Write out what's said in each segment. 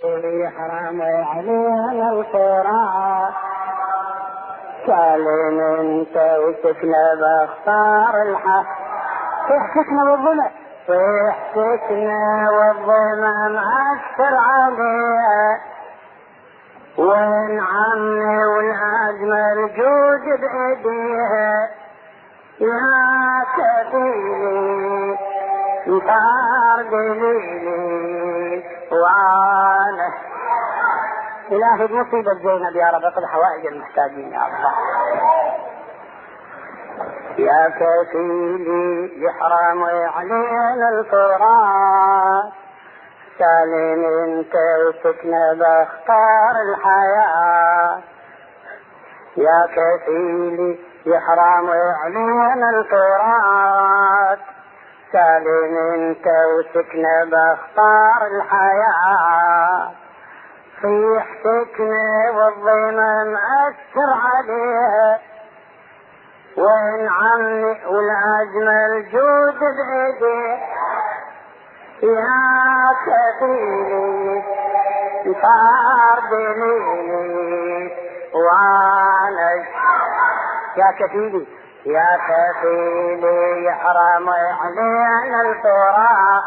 يحرم علينا الفراق سالم انت وسكنة باختار الحق صيحتنا بالظلم صيحتنا والظلم مأثر عليها وين عمي والأجمل جود بأيديها يا كفيلي انصار دليلي وانا إلهي بمصيبة زينب يا رب اقض حوائج المحتاجين يا الله. يا كفيلي يحرم علينا الفراق سالم انت وسكنة باختار الحياة يا كفيلي يحرم علينا الفراق سالم انت وسكنة باختار الحياة صيح سكنة والظلم مأثر عليها وين عمي والأجمل جود بإيديه يا كفيلي صار دليلي وانا يا كفيلي يا كفيلي يحرم علينا الفراق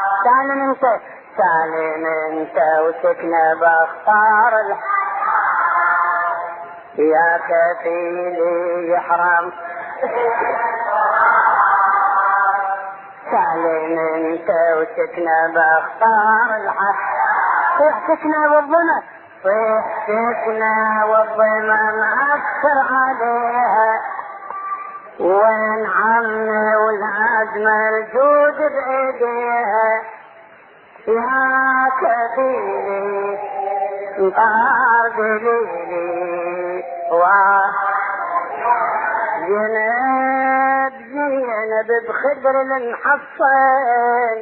سالم انت وسكنة باختار يا كفيلي يحرم سالم انت وسكنة باختار الحق صيحتنا والظلم صيحتنا والظلم مأثر عليها وين عمي والأجمل جود بأيديها يا كفيلي انطار دليلي زينب بخدر المحصن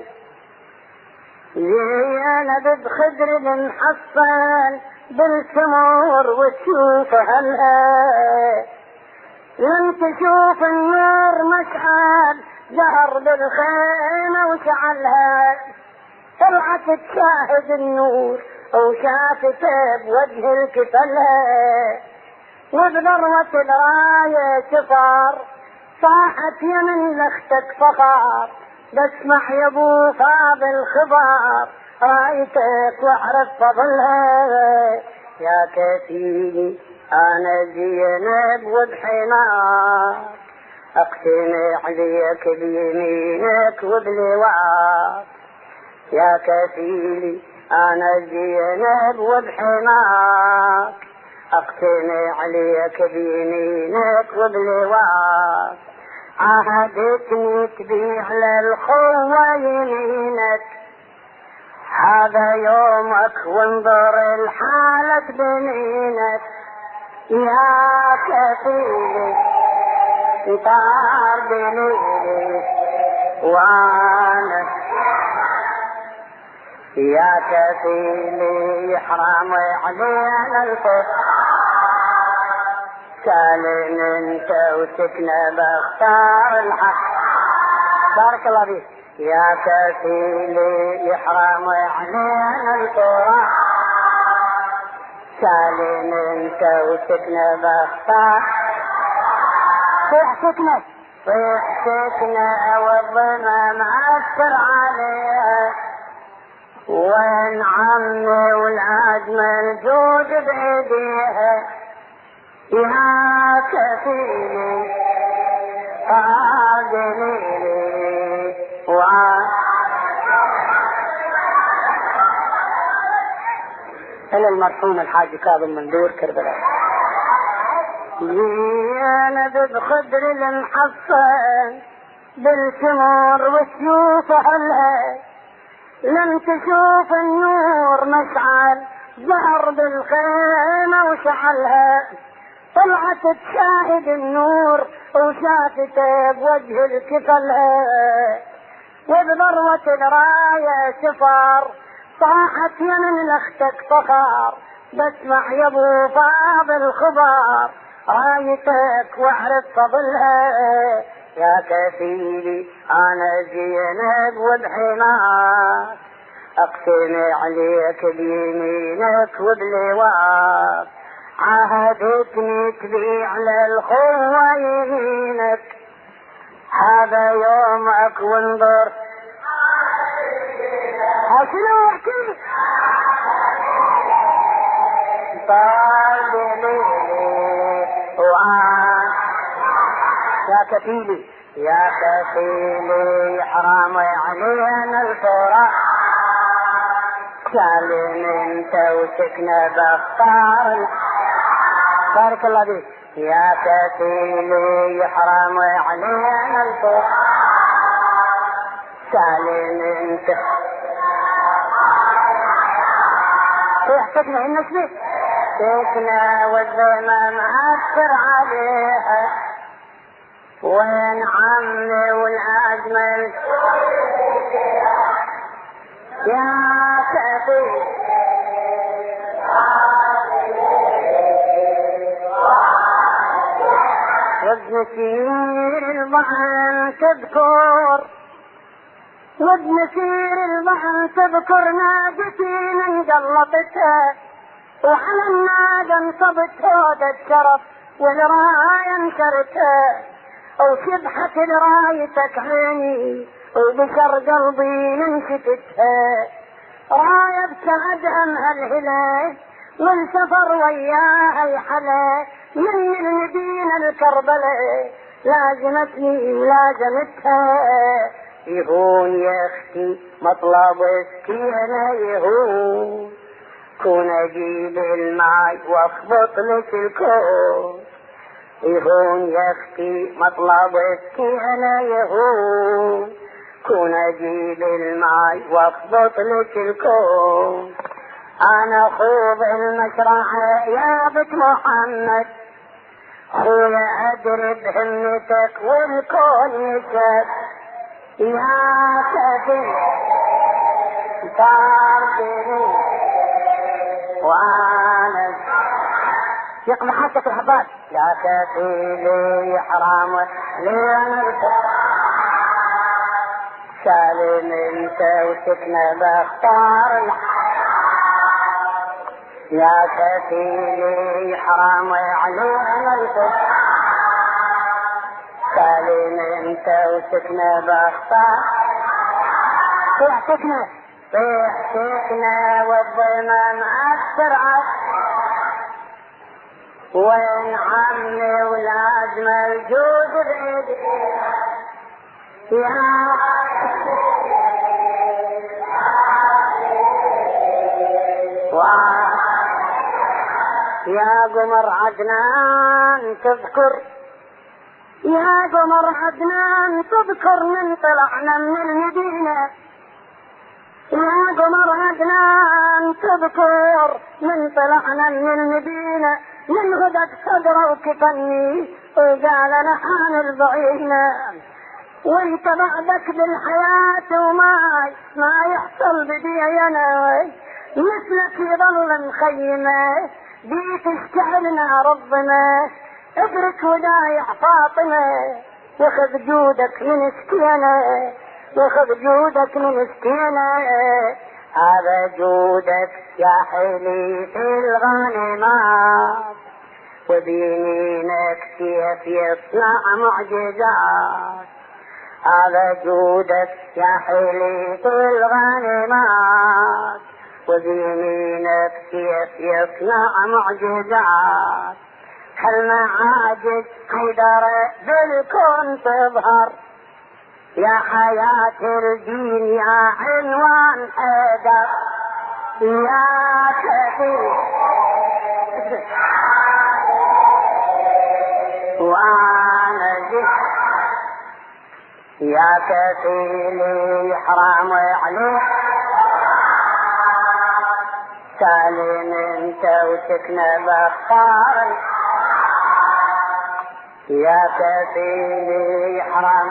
زينب بخدر المحصن بالسمور وتشوف هلها لم تشوف النور مشعل جهر بالخيمة وشعلها طلعت تشاهد النور وشافته بوجه الكفلها وبذروة الراية شفار صاحت يمن لختك فخار بسمع يا ابو فاضل خبار رايتك واعرف فضلها يا كفيلي انا زينب وبحماك اقتنع عليك بيمينك وبلواك يا كفيلي انا زينب وبحماك اقتنع عليك بيمينك وبلواك عهدتني تبيع للخوة يمينك هذا يومك وانظر الحالة بمينك يا كفيلي انطار بميني وانا يا كفيلي يحرم علينا الفرق سالم انت وسكنة باختار الحق بارك الله فيك يا كفيلي يحرم علينا الفرق سالم انت وسكنة باختار صيح سكنة والظلم مأثر عليها وين عمي والأجمل جود بأيديها يا كفيلي قادليلي إلى المرحوم الحاج كاظم منذور كربلاء زينب بخدر المحصن بالسمور وسيوف هلها لم تشوف النور مشعل ظهر بالخيمة وشعلها طلعت تشاهد النور وشافته بوجه الكفلها وبذروة الراية شفار صاحت يمن لختك فخار بسمع يا ابو فاضل خبار رايتك واعرف فضلها يا كفيلي انا زينب وبحماك اقسم عليك بيمينك وبلواك، عهدتني تبيع للخوة يمينك، هذا يومك وانظر شنو احكي طال ليلي وعان يا كفيلي يا كفيلي حرام علينا الفراق، سالم انت وسكنة بختار بارك الله بيك يا كفيلي حرام علينا الفراق، سالم انت سكنة النسبة سكنة والذمة مأثر عليها، وين عمي والأجمل يا كفيل وابن سير البحر تذكر، وابن سير البحر تذكر ناجتين انقلطتها، وعلى النادى انصبت هود الشرف والراية انكرتها، وشبحت رايتك عيني وبشر قلبي ننشفتها، راية بسعدها مهلهلة والسفر وياها الحلا، من المدينة الكربلة لازمتني ولازمتها، يهون يا اختي مطلب السكينة يهون، كون اجيب الماي واخبط لك الكون، يهون يا اختي مطلب السكينة يهون، كون اجيب الماي واخبط لك الكون، انا خوض المشرحة يا بنت محمد، خويا ادري بهمتك والكون يشد، يا كفيل طاردني وانا يقم حتى الحبات، يا كفيلي حرام لي سالم انت وسكنة بختار، يا كفيلي حرام علينا الفرح، سالم انت وسكنة بختار، صيح سكنة صيح سكنة والظلمة مأثر وين عمي ولازم الجود بعيد يا قمر عدنان تذكر، يا قمر عدنان تذكر من طلعنا من المدينة، يا قمر عدنان تذكر من طلعنا من المدينة، من غدت صدره وكفني وقال انا حان البعينة، وانت بعدك بالحياة وما يحصل بدي انا، مثلك يضل مخيمة بيك اشتعلنا ربنا، ادرك ودايع فاطمة وخذ جودك من سكينة، وخذ جودك من سكينة، هذا جودك يا حلي في الغانمات، وبيمينك سيف يصنع معجزات، هذا جودك يا حلي في الغانمات، وبيمينك سيف يصنع معجزات، هالمعاجز حيدر بالكون تظهر، يا حياة الدين يا عنوان حيدر، يا كفيل وانا يا كفيلي حرام عليك، سالم انت وسكنة بختار، يا كفيلي حرام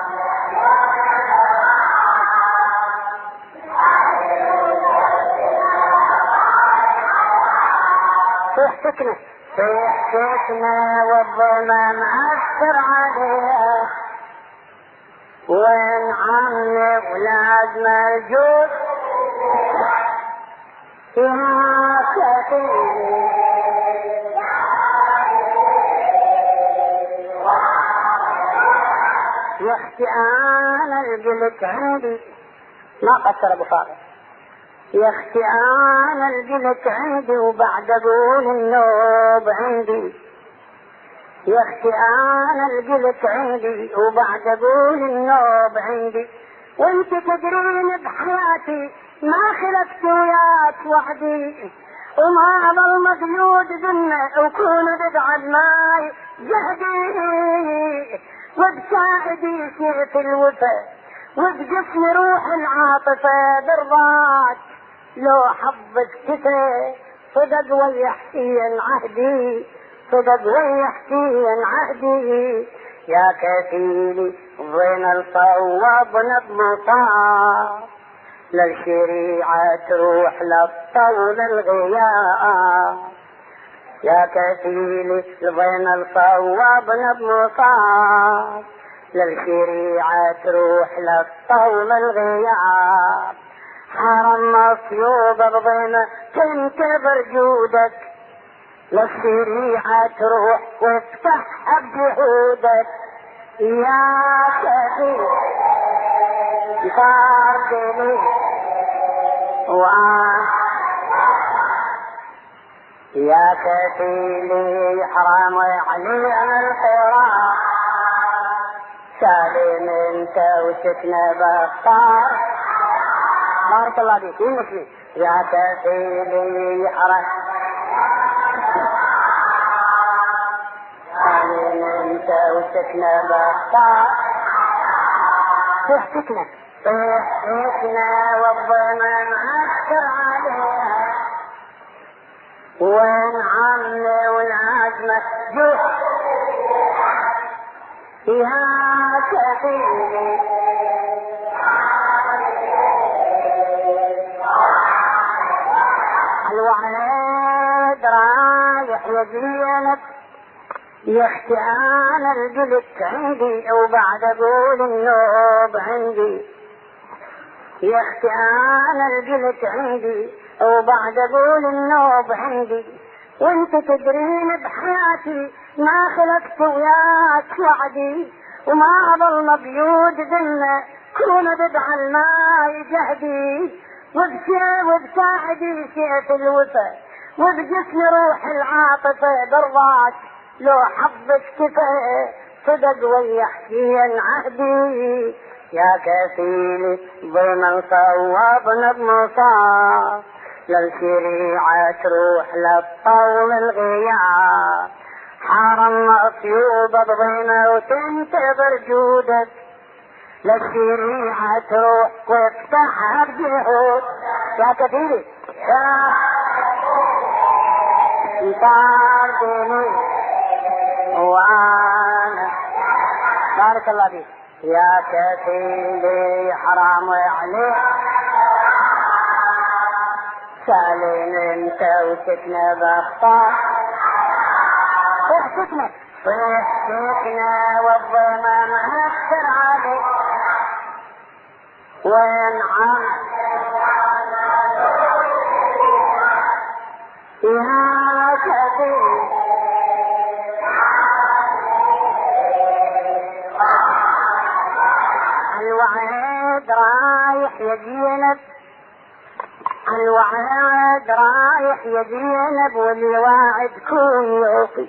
سكنة سكنة والظلمة مأثر عليها، وين عمي ولازم الجود يا كفيلي يا اختي انا القلت عندي ما قصر ابو فاضل. يا اختي انا القلت عندي وبعد اقول النوب عندي. يا اختي انا القلت عندي وبعد اقول النوب عندي. وانت تدرين بحياتي ما خلفت وياك وحدي وما ظل مقيود ذنه وكون بدع الماي جهدي وبساعدي سيف الوفا وبجسم روح العاطفة برضاك لو حظك كفى صدق ويحكين عهدي صدق ويحكين عهدي. يا كفيلي ضين الصواب نبمطا للشريعة تروح للطول الغياب. يا كفيلي ضين الصواب نبمطا للشريعة تروح للطول الغياب. حرم مصيوب بضيمة تنتظر جودك للشريعة تروح وافتحها بجهودك. يا كفيلي فاردني يا كفيلي حرام علينا الحرام سالم انت وسكنة بختار. بارك الله فيك يمشي. يا كفيلي حرام سالم انت وسكنة بختار. صحتكنا صحتكنا والضمان عسكر عليها ونعمنا والعزمة جهد. يا كفيلي الوعد رايح يجينك. يا اختي انا القلت عندي وبعد اقول النوب عندي. يا اختي انا القلت عندي وبعد اقول النوب عندي. وانت تدرين بحياتي ما خلقت وياك وعدي وما ظل مبيود ذنه كون بدع الماي جهدي وبساعدي سيف الوفا وبجسم روح العاطفة برضاك لو حظك كفى صدق ويحكين عهدي. يا كفيلي ضمن صواب نبمصا للشريعة تروح للطول الغياب. حرم مصيوب بضيمة وتنتظر جودك للشريعة تروح وافتحها بجهود. يا كفيلي يا فاردني وانا بارك الله فيك. يا كفيلي حرام عليك سالم انت وسكنة بختار. صحتكنا صحتكنا والضمان اكثر عليك وانعم. يا كفيلي الوعد رايح يجينك. الوعد رايح يجينب واللي واعد كون يوفي.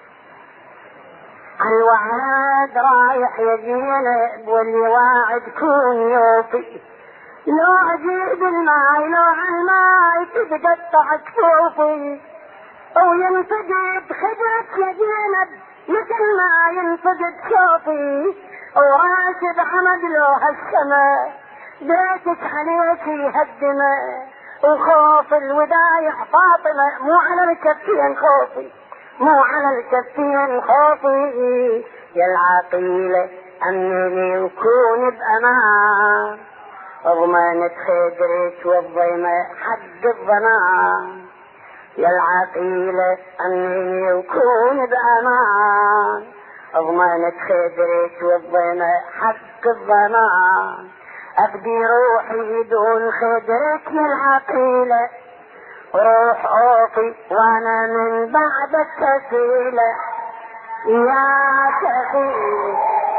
الوعد رايح يجينب واللي واعد كون يوفي. لو عجيب الماي لو عالماي تتقطع كفوفي وينفقد خدرك يا جينب مثل ما ينفقد شوفي وراسب عمد له هالسما بيتك عليك يهدمه وخوف الودايع فاطمة مو على الكفين خوفي مو على الكفين خوفي. يا العقيلة أمني وكون بأمان اضمنت خدرك والضيمة حق الضمان. يا العقيلة أمني وكون بأمان اضمنت خدرك والضيمة حق الضمان. أبدي روحي دون خدرك يا العقيلة روح اوفي وانا من بعدك كفيلة يا كفيل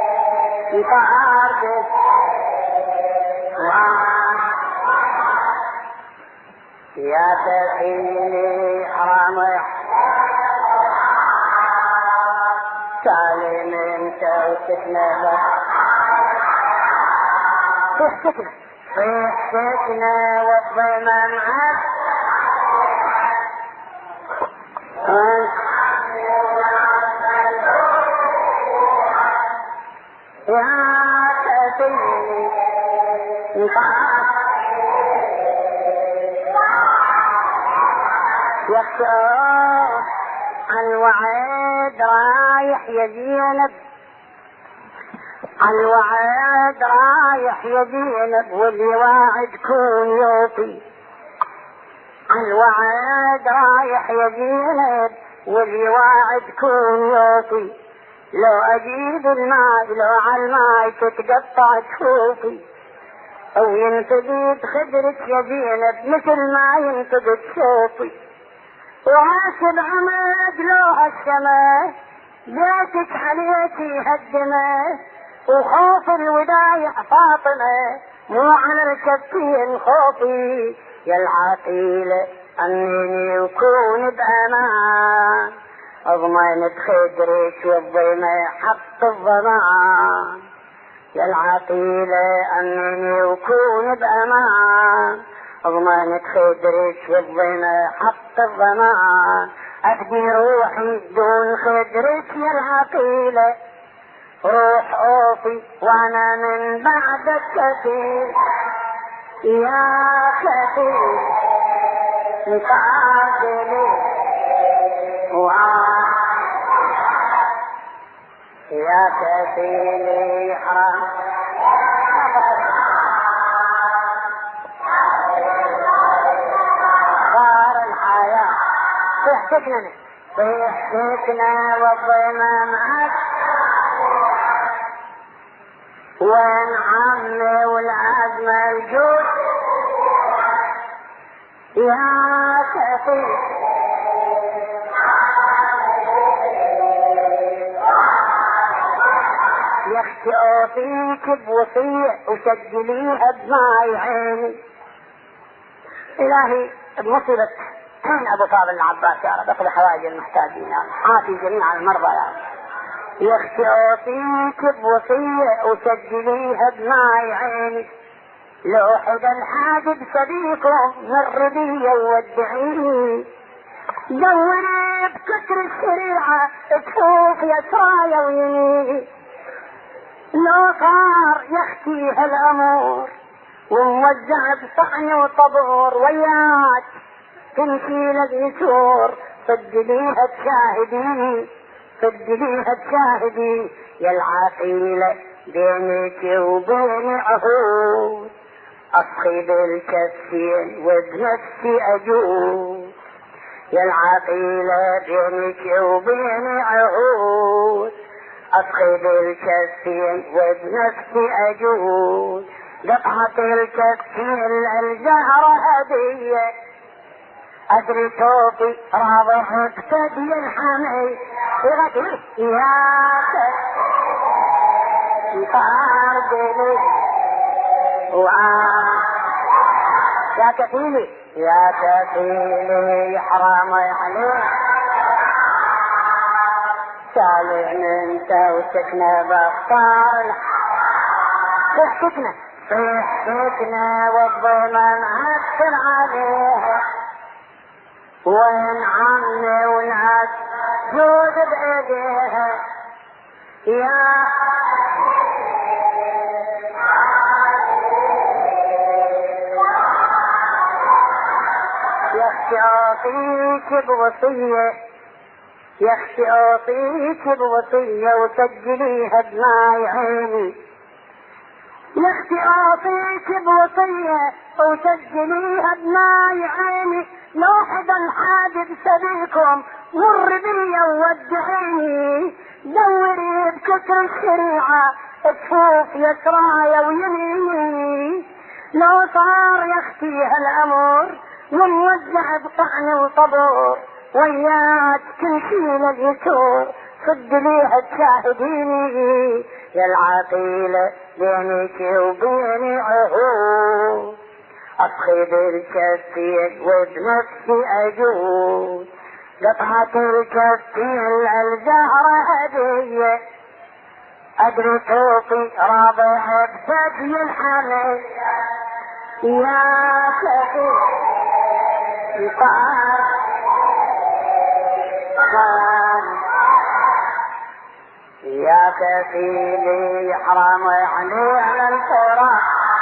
طاردك يا كفيلي حرام سالم انت وسكنة سكنة سكنة والضيمة معك يا كفيلي يخشى الوعد رايح يا زينب الوعد رايح يا زينب واللي واعدكم يوفي الوعد رايح يا زينب واللي واعدكم يوفي لو اجيب الماء لو على الماء تتقطع تشوفي او ينتقد خدرك يا زينب مثل ما ينتقد شوفي وعاشب عمد لو هالسما بيتك عليكي هالدمه وخوف الودايع فاطمه مو على الكفين خوفي يا العقيله انني وكون بامان اضمن بخدرك والضيمه حق الضمان يا العقيله انني وكون بامان اضمن خدرك والضيمه حق الضمان افدي روحي دون خدرك يا العقيله روح اوفي وانا من بعدك كثير يا كثير مقابلي يا كثير حرام صار الحياة تحتكنا تحتكنا والضيمة معك وين عمي والعزم الجود يا كثير يختي اوفيك بوصية وسجليها بدماي عيني الهي بمصيبة ابو فاضل العباس يا رب اقضي حوائج المحتاجين يا رب عافي جميع المرضى يا رب يختي اوصيك بوصية وسجليها بدماي عيني لو حدا الحاجب سبيكم من ربية وودعيني دوري بكتر الشريعة تشوف يسرايا ويميني لو صار يختي هالامور وموزع بصحن وطبور وياك تمشي لليسور سجليها تشاهديني سجليها تشاهدي يا العقيلة بينك وبين عهود اصخي بالكفين وبنفسي اجود يا العقيلة بينك وبين عهود اصخي بالكفين وبنفسي اجود قطعة الكفين الزهرة هدية ادري توفي راضح تبي الحمي يغتي يا طاردني يا كفيلي يا كفيلي حرام عليك سالم انت وسكنة بطال ضحكتنا ضحكتنا والضيمة معسر عليها وين عمي والعز جود بايديها يا يختي اعطيك بوصية يختي اعطيك بوصية وسجليها بماي عيني يختي اعطيك بوصية وسجليها بماي عيني لو حدا الحادث سبيكم مر بيا وودعيني دوري بكتر الشريعة تشوف يسرايا ويميني لو صار يختي هالامر ونوزع بطعن وطبور وياك تنشيل اليسور صد ليها تشاهديني يا العقيلة بينك وبيني عهود أفخذ الكفين وبنفسي أجود قطعة الكفين الزهرة هدية أدري توفي رابع بثدي الحمل يا كفيل يا كفيلي يحرم علينا الفراق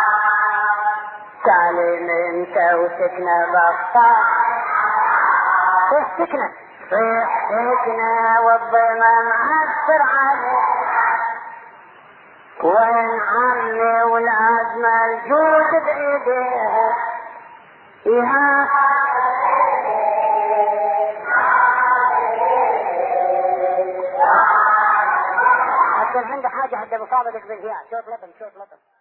سالم انت وسكنة بطاق صيح سكنة صيح سكنة والضيمة معسر عليك وين عمي والأزمة الجود بإيديه يا حتى عندك حاجة حتى بصابتك بالهياء شوف لطم